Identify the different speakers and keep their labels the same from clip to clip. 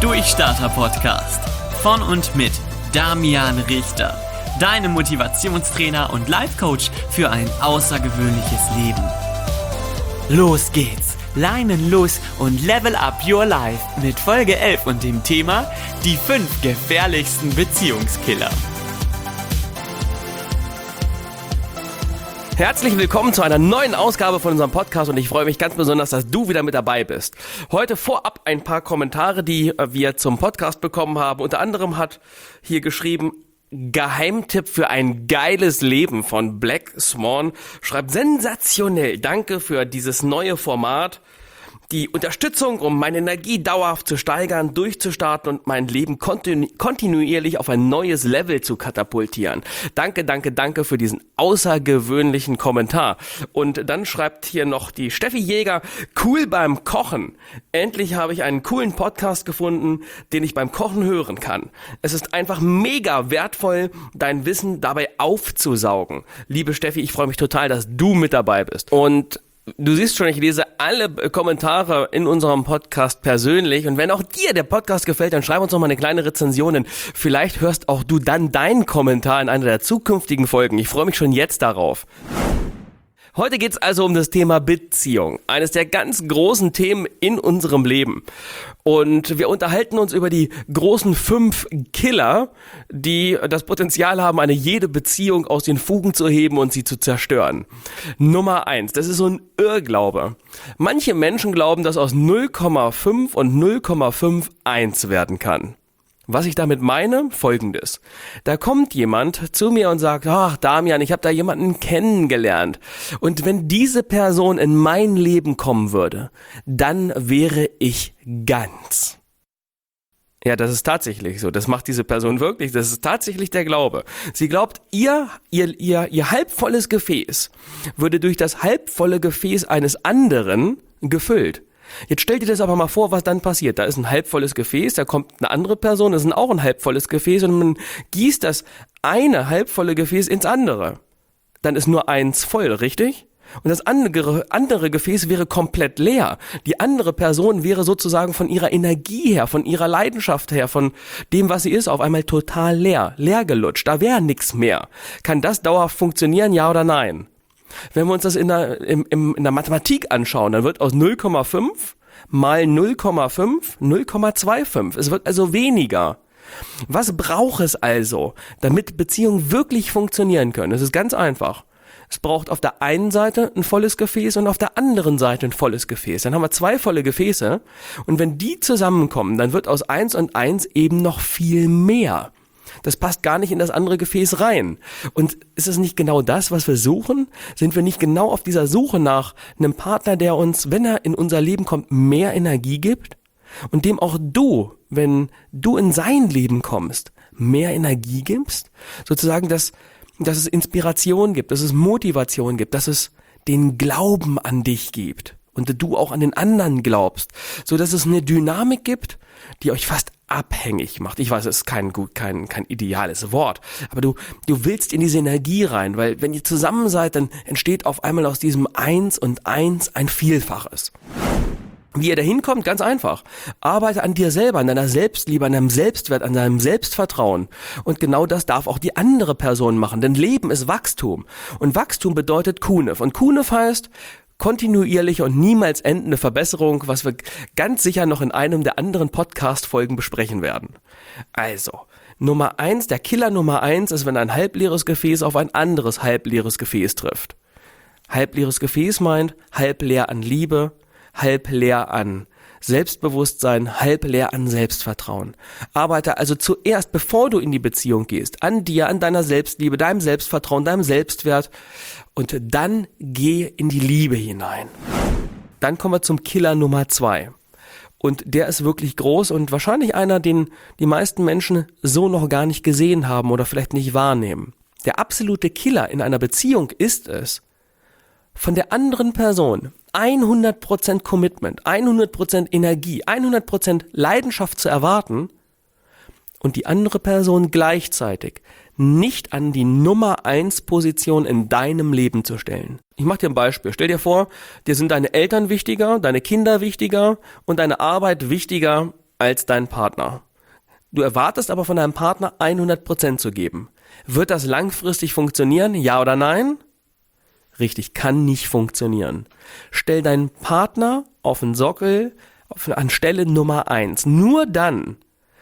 Speaker 1: Durchstarter-Podcast von und mit Damian Richter, deinem Motivationstrainer und Life-Coach für ein außergewöhnliches Leben. Los geht's! Leinen los und level up your life mit Folge 11 und dem Thema die 5 gefährlichsten Beziehungskiller.
Speaker 2: Herzlich willkommen zu einer neuen Ausgabe von unserem Podcast und ich freue mich ganz besonders, dass du wieder mit dabei bist. Heute vorab ein paar Kommentare, die wir zum Podcast bekommen haben. Unter anderem hat hier geschrieben, Geheimtipp für ein geiles Leben von Black Swan. Schreibt sensationell, danke für dieses neue Format. Die Unterstützung, um meine Energie dauerhaft zu steigern, durchzustarten und mein Leben kontinuierlich auf ein neues Level zu katapultieren. Danke für diesen außergewöhnlichen Kommentar. Und dann schreibt hier noch die Steffi Jäger, cool beim Kochen. Endlich habe ich einen coolen Podcast gefunden, den ich beim Kochen hören kann. Es ist einfach mega wertvoll, dein Wissen dabei aufzusaugen. Liebe Steffi, ich freue mich total, dass du mit dabei bist. Und du siehst schon, ich lese alle Kommentare in unserem Podcast persönlich und wenn auch dir der Podcast gefällt, dann schreib uns noch mal eine kleine Rezension, denn vielleicht hörst auch du dann deinen Kommentar in einer der zukünftigen Folgen. Ich freue mich schon jetzt darauf. Heute geht's also um das Thema Beziehung, eines der ganz großen Themen in unserem Leben. Und wir unterhalten uns über die großen 5 Killer, die das Potenzial haben, eine jede Beziehung aus den Fugen zu heben und sie zu zerstören. Nummer 1, das ist so ein Irrglaube. Manche Menschen glauben, dass aus 0,5 und 0,5 1 werden kann. Was ich damit meine? Folgendes. Da kommt jemand zu mir und sagt, ach Damian, ich habe da jemanden kennengelernt. Und wenn diese Person in mein Leben kommen würde, dann wäre ich ganz. Ja, das ist tatsächlich so. Das macht diese Person wirklich. Das ist tatsächlich der Glaube. Sie glaubt, ihr halbvolles Gefäß würde durch das halbvolle Gefäß eines anderen gefüllt. Jetzt stell dir das aber mal vor, was dann passiert. Da ist ein halbvolles Gefäß, da kommt eine andere Person, das ist auch ein halbvolles Gefäß und man gießt das eine halbvolle Gefäß ins andere. Dann ist nur eins voll, richtig? Und das andere Gefäß wäre komplett leer. Die andere Person wäre sozusagen von ihrer Energie her, von ihrer Leidenschaft her, von dem, was sie ist, auf einmal total leer gelutscht. Da wäre nichts mehr. Kann das dauerhaft funktionieren, ja oder nein? Wenn wir uns das in der Mathematik anschauen, dann wird aus 0,5 mal 0,5 0,25. Es wird also weniger. Was braucht es also, damit Beziehungen wirklich funktionieren können? Es ist ganz einfach. Es braucht auf der einen Seite ein volles Gefäß und auf der anderen Seite ein volles Gefäß. Dann haben wir 2 volle Gefäße und wenn die zusammenkommen, dann wird aus 1 und 1 eben noch viel mehr. Das passt gar nicht in das andere Gefäß rein. Und ist es nicht genau das, was wir suchen? Sind wir nicht genau auf dieser Suche nach einem Partner, der uns, wenn er in unser Leben kommt, mehr Energie gibt? Und dem auch du, wenn du in sein Leben kommst, mehr Energie gibst? Sozusagen, dass es Inspiration gibt, dass es Motivation gibt, dass es den Glauben an dich gibt. Und du auch an den anderen glaubst, so dass es eine Dynamik gibt, die euch fast abhängig macht. Ich weiß, es ist kein ideales Wort, aber du willst in diese Energie rein, weil wenn ihr zusammen seid, dann entsteht auf einmal aus diesem 1 und 1 ein Vielfaches. Wie ihr da hinkommt, ganz einfach. Arbeite an dir selber, an deiner Selbstliebe, an deinem Selbstwert, an deinem Selbstvertrauen. Und genau das darf auch die andere Person machen, denn Leben ist Wachstum. Und Wachstum bedeutet Kunef. Und Kunef heißt kontinuierliche und niemals endende Verbesserung, was wir ganz sicher noch in einem der anderen Podcast-Folgen besprechen werden. Also, Nummer 1, der Killer Nummer 1 ist, wenn ein halbleeres Gefäß auf ein anderes halbleeres Gefäß trifft. Halbleeres Gefäß meint halb leer an Liebe, halb leer an Selbstbewusstsein, halb leer an Selbstvertrauen. Arbeite also zuerst, bevor du in die Beziehung gehst, an dir, an deiner Selbstliebe, deinem Selbstvertrauen, deinem Selbstwert und dann geh in die Liebe hinein. Dann kommen wir zum Killer Nummer 2. Und der ist wirklich groß und wahrscheinlich einer, den die meisten Menschen so noch gar nicht gesehen haben oder vielleicht nicht wahrnehmen. Der absolute Killer in einer Beziehung ist es, von der anderen Person 100% Commitment, 100% Energie, 100% Leidenschaft zu erwarten und die andere Person gleichzeitig nicht an die Nummer 1 Position in deinem Leben zu stellen. Ich mache dir ein Beispiel. Stell dir vor, dir sind deine Eltern wichtiger, deine Kinder wichtiger und deine Arbeit wichtiger als dein Partner. Du erwartest aber von deinem Partner 100% zu geben. Wird das langfristig funktionieren? Ja oder nein? Richtig, kann nicht funktionieren. Stell deinen Partner auf den Sockel an Stelle Nummer 1. Nur dann,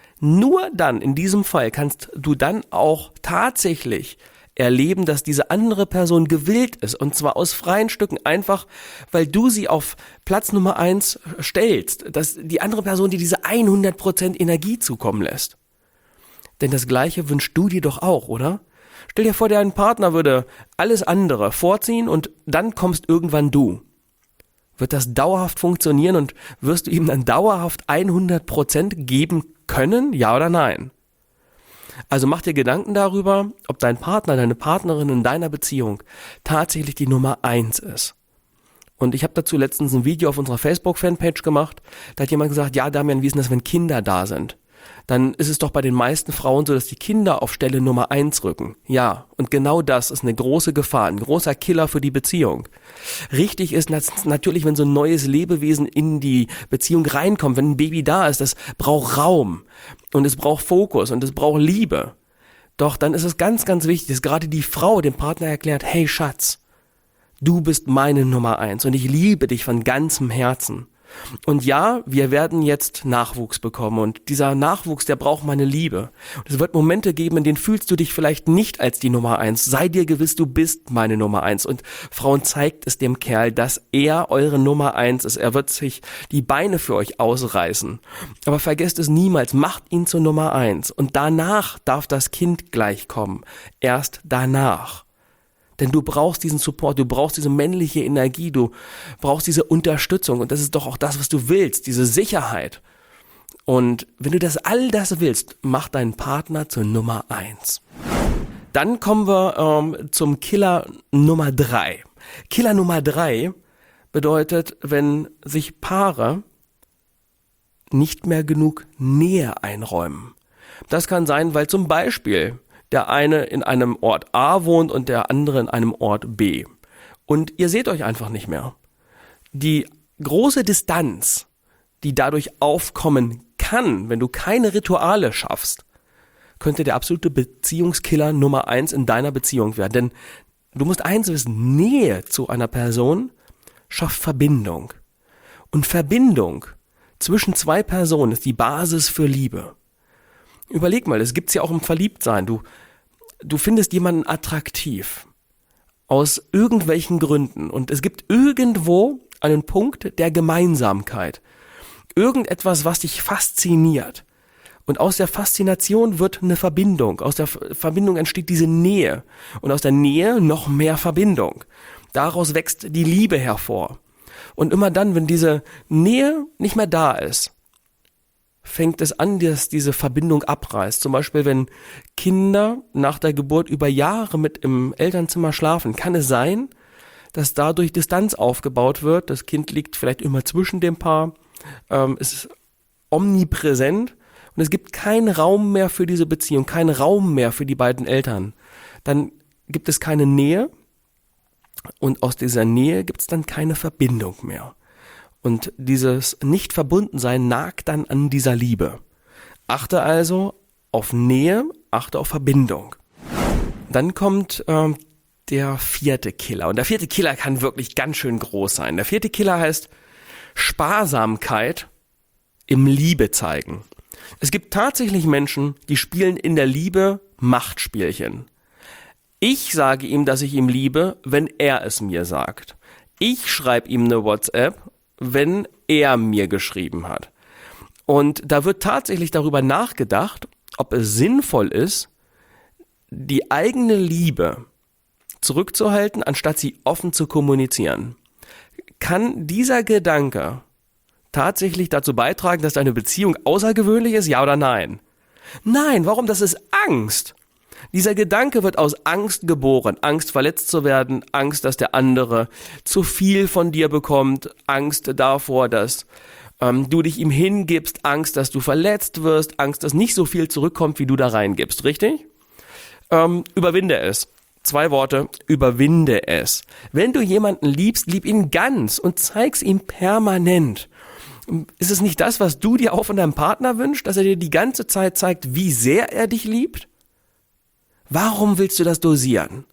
Speaker 2: in diesem Fall kannst du dann auch tatsächlich erleben, dass diese andere Person gewillt ist, und zwar aus freien Stücken, einfach weil du sie auf Platz Nummer 1 stellst, dass die andere Person dir diese 100% Energie zukommen lässt. Denn das Gleiche wünschst du dir doch auch, oder? Stell dir vor, dein Partner würde alles andere vorziehen und dann kommst irgendwann du. Wird das dauerhaft funktionieren und wirst du ihm dann dauerhaft 100% geben können, ja oder nein? Also mach dir Gedanken darüber, ob dein Partner, deine Partnerin in deiner Beziehung tatsächlich die Nummer 1 ist. Und ich habe dazu letztens ein Video auf unserer Facebook-Fanpage gemacht. Da hat jemand gesagt, ja Damian, wie ist denn das, wenn Kinder da sind? Dann ist es doch bei den meisten Frauen so, dass die Kinder auf Stelle Nummer 1 rücken. Ja, und genau das ist eine große Gefahr, ein großer Killer für die Beziehung. Richtig ist natürlich, wenn so ein neues Lebewesen in die Beziehung reinkommt, wenn ein Baby da ist, das braucht Raum und es braucht Fokus und es braucht Liebe. Doch dann ist es ganz, ganz wichtig, dass gerade die Frau dem Partner erklärt, hey Schatz, du bist meine Nummer 1 und ich liebe dich von ganzem Herzen. Und ja, wir werden jetzt Nachwuchs bekommen und dieser Nachwuchs, der braucht meine Liebe. Und es wird Momente geben, in denen fühlst du dich vielleicht nicht als die Nummer 1. Sei dir gewiss, du bist meine Nummer 1. Und Frauen, zeigt es dem Kerl, dass er eure Nummer 1 ist. Er wird sich die Beine für euch ausreißen. Aber vergesst es niemals, macht ihn zur Nummer 1. Und danach darf das Kind gleich kommen. Erst danach. Denn du brauchst diesen Support, du brauchst diese männliche Energie, du brauchst diese Unterstützung und das ist doch auch das, was du willst, diese Sicherheit. Und wenn du all das willst, mach deinen Partner zur Nummer 1. Dann kommen wir zum Killer Nummer 3. Killer Nummer 3 bedeutet, wenn sich Paare nicht mehr genug Nähe einräumen. Das kann sein, weil zum Beispiel der eine in einem Ort A wohnt und der andere in einem Ort B. Und ihr seht euch einfach nicht mehr. Die große Distanz, die dadurch aufkommen kann, wenn du keine Rituale schaffst, könnte der absolute Beziehungskiller Nummer 1 in deiner Beziehung werden. Denn du musst eins wissen, Nähe zu einer Person schafft Verbindung. Und Verbindung zwischen zwei Personen ist die Basis für Liebe. Überleg mal, es gibt's ja auch im Verliebtsein. Du findest jemanden attraktiv. Aus irgendwelchen Gründen. Und es gibt irgendwo einen Punkt der Gemeinsamkeit. Irgendetwas, was dich fasziniert. Und aus der Faszination wird eine Verbindung. Aus der Verbindung entsteht diese Nähe. Und aus der Nähe noch mehr Verbindung. Daraus wächst die Liebe hervor. Und immer dann, wenn diese Nähe nicht mehr da ist, fängt es an, dass diese Verbindung abreißt. Zum Beispiel, wenn Kinder nach der Geburt über Jahre mit im Elternzimmer schlafen, kann es sein, dass dadurch Distanz aufgebaut wird. Das Kind liegt vielleicht immer zwischen dem Paar, ist omnipräsent und es gibt keinen Raum mehr für diese Beziehung, keinen Raum mehr für die beiden Eltern. Dann gibt es keine Nähe und aus dieser Nähe gibt es dann keine Verbindung mehr. Und dieses Nicht-Verbundensein nagt dann an dieser Liebe. Achte also auf Nähe, achte auf Verbindung. Dann kommt der 4. Killer. Und der 4. Killer kann wirklich ganz schön groß sein. Der 4. Killer heißt Sparsamkeit im Liebe zeigen. Es gibt tatsächlich Menschen, die spielen in der Liebe Machtspielchen. Ich sage ihm, dass ich ihn liebe, wenn er es mir sagt. Ich schreibe ihm eine WhatsApp, wenn er mir geschrieben hat. Und da wird tatsächlich darüber nachgedacht, ob es sinnvoll ist, die eigene Liebe zurückzuhalten, anstatt sie offen zu kommunizieren. Kann dieser Gedanke tatsächlich dazu beitragen, dass deine Beziehung außergewöhnlich ist, ja oder nein? Nein, warum? Das ist Angst. Dieser Gedanke wird aus Angst geboren. Angst, verletzt zu werden, Angst, dass der andere zu viel von dir bekommt, Angst davor, dass du dich ihm hingibst, Angst, dass du verletzt wirst, Angst, dass nicht so viel zurückkommt, wie du da reingibst, richtig? Überwinde es. 2 Worte, überwinde es. Wenn du jemanden liebst, lieb ihn ganz und zeig's ihm permanent. Ist es nicht das, was du dir auch von deinem Partner wünschst, dass er dir die ganze Zeit zeigt, wie sehr er dich liebt? Warum willst du das dosieren?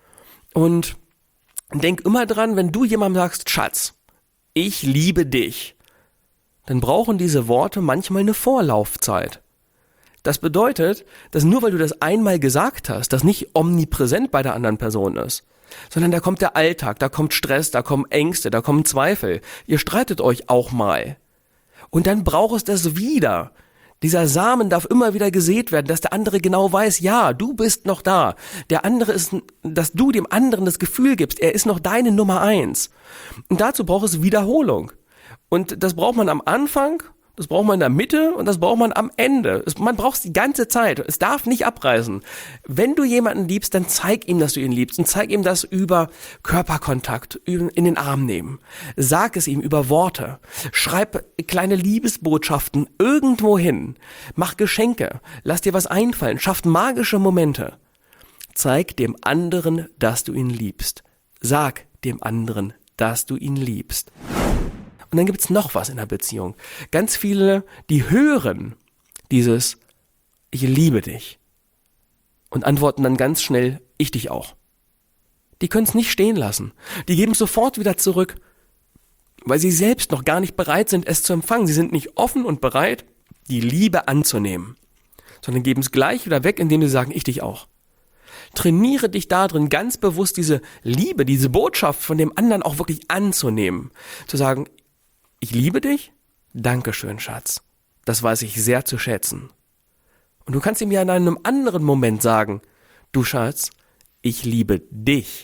Speaker 2: Und denk immer dran, wenn du jemandem sagst, Schatz, ich liebe dich, dann brauchen diese Worte manchmal eine Vorlaufzeit. Das bedeutet, dass nur weil du das einmal gesagt hast, das nicht omnipräsent bei der anderen Person ist, sondern da kommt der Alltag, da kommt Stress, da kommen Ängste, da kommen Zweifel. Ihr streitet euch auch mal. Und dann braucht es das wieder. Dieser Samen darf immer wieder gesät werden, dass der andere genau weiß, ja, du bist noch da. Der andere ist, dass du dem anderen das Gefühl gibst, er ist noch deine Nummer 1. Und dazu braucht es Wiederholung. Und das braucht man am Anfang, das braucht man in der Mitte und das braucht man am Ende. Man braucht es die ganze Zeit. Es darf nicht abreißen. Wenn du jemanden liebst, dann zeig ihm, dass du ihn liebst und zeig ihm das über Körperkontakt, in den Arm nehmen. Sag es ihm über Worte. Schreib kleine Liebesbotschaften irgendwo hin. Mach Geschenke. Lass dir was einfallen. Schaff magische Momente. Zeig dem anderen, dass du ihn liebst. Sag dem anderen, dass du ihn liebst. Und dann gibt's noch was in der Beziehung. Ganz viele, die hören dieses Ich liebe dich und antworten dann ganz schnell, ich dich auch. Die können es nicht stehen lassen. Die geben es sofort wieder zurück, weil sie selbst noch gar nicht bereit sind, es zu empfangen. Sie sind nicht offen und bereit, die Liebe anzunehmen, sondern geben es gleich wieder weg, indem sie sagen, ich dich auch. Trainiere dich darin, ganz bewusst diese Liebe, diese Botschaft von dem anderen auch wirklich anzunehmen. Zu sagen, ich liebe dich, Dankeschön, Schatz. Das weiß ich sehr zu schätzen. Und du kannst ihm ja in einem anderen Moment sagen, du Schatz, ich liebe dich.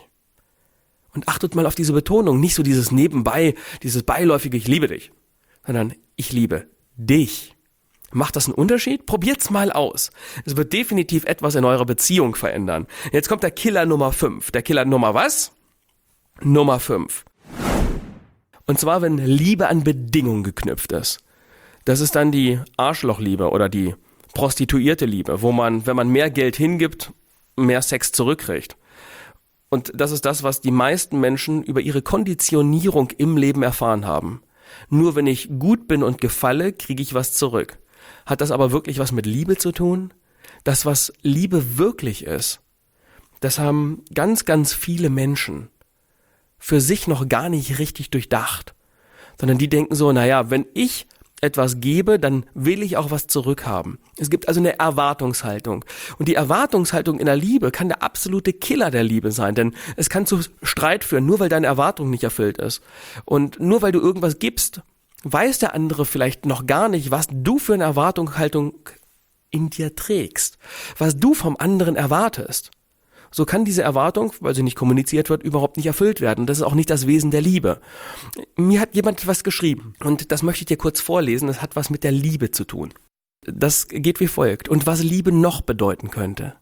Speaker 2: Und achtet mal auf diese Betonung, nicht so dieses nebenbei, dieses beiläufige, ich liebe dich, sondern ich liebe dich. Macht das einen Unterschied? Probiert's mal aus. Es wird definitiv etwas in eurer Beziehung verändern. Jetzt kommt der Killer Nummer 5. Der Killer Nummer was? Nummer 5. Und zwar, wenn Liebe an Bedingungen geknüpft ist. Das ist dann die Arschlochliebe oder die prostituierte Liebe, wo man, wenn man mehr Geld hingibt, mehr Sex zurückkriegt. Und das ist das, was die meisten Menschen über ihre Konditionierung im Leben erfahren haben. Nur wenn ich gut bin und gefalle, kriege ich was zurück. Hat das aber wirklich was mit Liebe zu tun? Das, was Liebe wirklich ist, das haben ganz, ganz viele Menschen für sich noch gar nicht richtig durchdacht, sondern die denken so, naja, wenn ich etwas gebe, dann will ich auch was zurückhaben. Es gibt also eine Erwartungshaltung. Und die Erwartungshaltung in der Liebe kann der absolute Killer der Liebe sein, denn es kann zu Streit führen, nur weil deine Erwartung nicht erfüllt ist. Und nur weil du irgendwas gibst, weiß der andere vielleicht noch gar nicht, was du für eine Erwartungshaltung in dir trägst, was du vom anderen erwartest. So kann diese Erwartung, weil sie nicht kommuniziert wird, überhaupt nicht erfüllt werden. Das ist auch nicht das Wesen der Liebe. Mir hat jemand was geschrieben und das möchte ich dir kurz vorlesen. Das hat was mit der Liebe zu tun. Das geht wie folgt. Und was Liebe noch bedeuten könnte.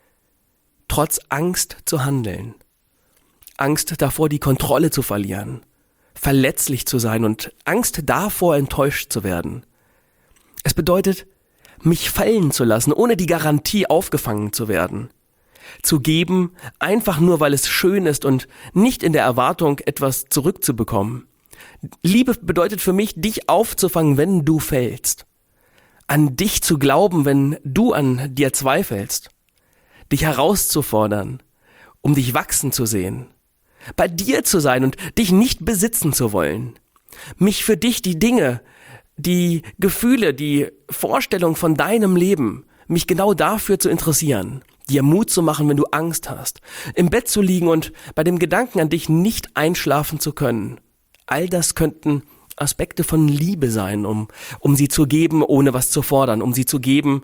Speaker 2: Trotz Angst zu handeln. Angst davor, die Kontrolle zu verlieren. Verletzlich zu sein und Angst davor, enttäuscht zu werden. Es bedeutet, mich fallen zu lassen, ohne die Garantie aufgefangen zu werden. Zu geben, einfach nur, weil es schön ist und nicht in der Erwartung, etwas zurückzubekommen. Liebe bedeutet für mich, dich aufzufangen, wenn du fällst. An dich zu glauben, wenn du an dir zweifelst. Dich herauszufordern, um dich wachsen zu sehen. Bei dir zu sein und dich nicht besitzen zu wollen. Mich für dich die Dinge, die Gefühle, die Vorstellung von deinem Leben, mich genau dafür zu interessieren. Dir Mut zu machen, wenn du Angst hast. Im Bett zu liegen und bei dem Gedanken an dich nicht einschlafen zu können. All das könnten Aspekte von Liebe sein, um sie zu geben, ohne was zu fordern. Um sie zu geben,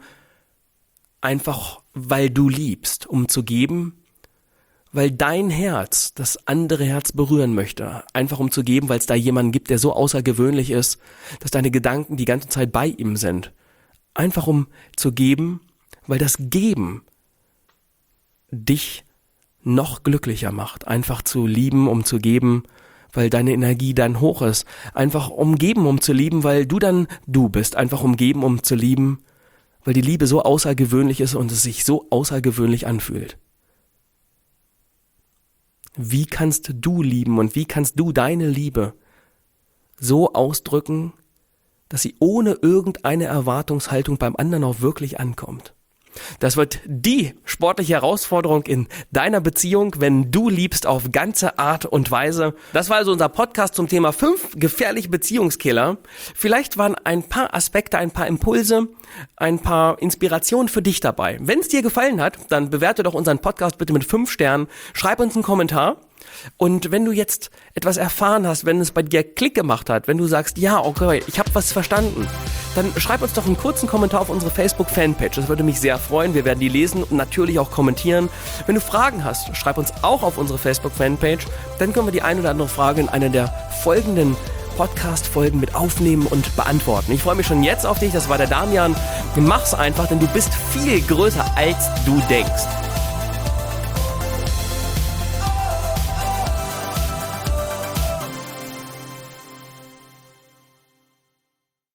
Speaker 2: einfach weil du liebst. Um zu geben, weil dein Herz das andere Herz berühren möchte. Einfach um zu geben, weil es da jemanden gibt, der so außergewöhnlich ist, dass deine Gedanken die ganze Zeit bei ihm sind. Einfach um zu geben, weil das Geben dich noch glücklicher macht. Einfach zu lieben, um zu geben, weil deine Energie dann hoch ist. Einfach um geben, um zu lieben, weil du dann du bist. Einfach um geben, um zu lieben, weil die Liebe so außergewöhnlich ist und es sich so außergewöhnlich anfühlt. Wie kannst du lieben und wie kannst du deine Liebe so ausdrücken, dass sie ohne irgendeine Erwartungshaltung beim anderen auch wirklich ankommt. Das wird die sportliche Herausforderung in deiner Beziehung, wenn du liebst auf ganze Art und Weise. Das war also unser Podcast zum Thema 5 gefährliche Beziehungskiller. Vielleicht waren ein paar Aspekte, ein paar Impulse, ein paar Inspirationen für dich dabei. Wenn es dir gefallen hat, dann bewerte doch unseren Podcast bitte mit 5 Sternen. Schreib uns einen Kommentar. Und wenn du jetzt etwas erfahren hast, wenn es bei dir Klick gemacht hat, wenn du sagst, ja, okay, ich habe was verstanden, dann schreib uns doch einen kurzen Kommentar auf unsere Facebook-Fanpage. Das würde mich sehr freuen. Wir werden die lesen und natürlich auch kommentieren. Wenn du Fragen hast, schreib uns auch auf unsere Facebook-Fanpage. Dann können wir die eine oder andere Frage in einer der folgenden Podcast-Folgen mit aufnehmen und beantworten. Ich freue mich schon jetzt auf dich. Das war der Damian. Mach's einfach, denn du bist viel größer, als du denkst.